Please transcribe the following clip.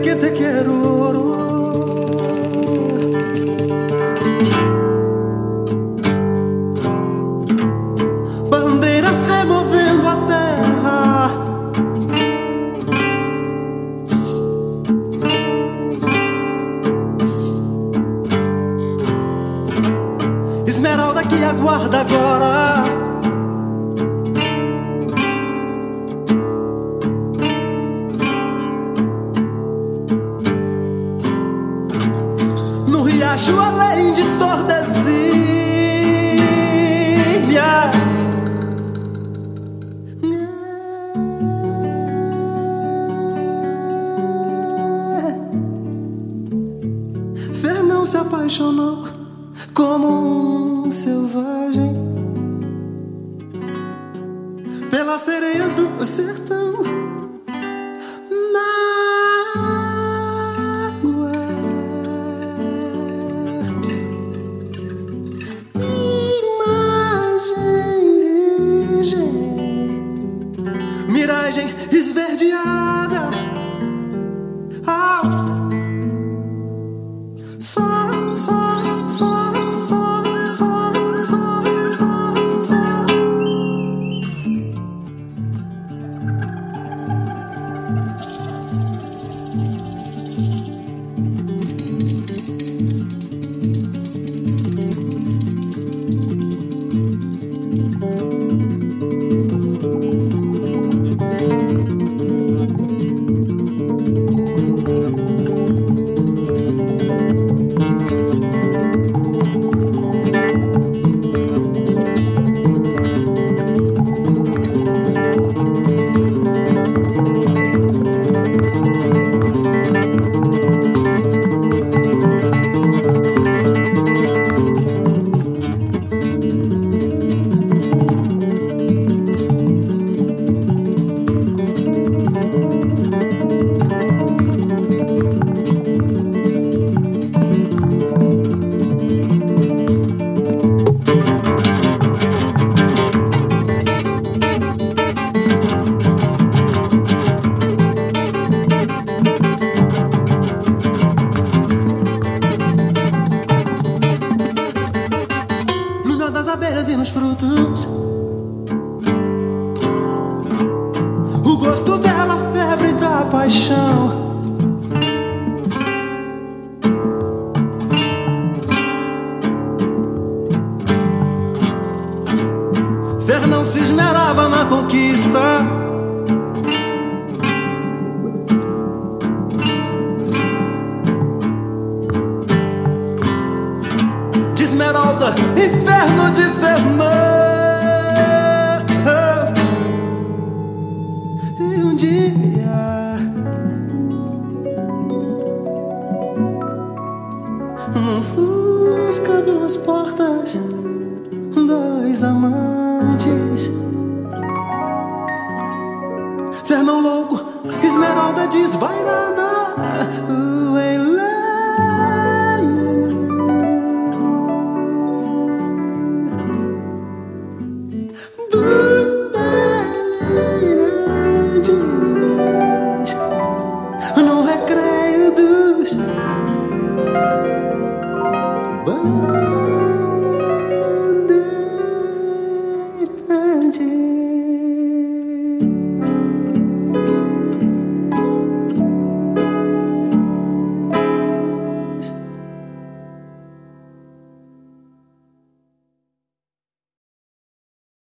que te quero. Bandeiras removendo a terra, esmeralda que aguarda agora. No riacho além de Tordesilhas, Fernão se apaixonou como um selvagem pela sereia do sertão. Na água, imagem virgem, miragem esverdeada. Só, só, só, só, só, só, só, só. Abelhas e nos frutos, o gosto dela, a febre da paixão. Fernão se esmerava na conquista, de esmeralda, inferno de Fernão. E um dia, num Fusca, duas portas, dois amantes, Fernão louco, esmeralda desvairada. Dos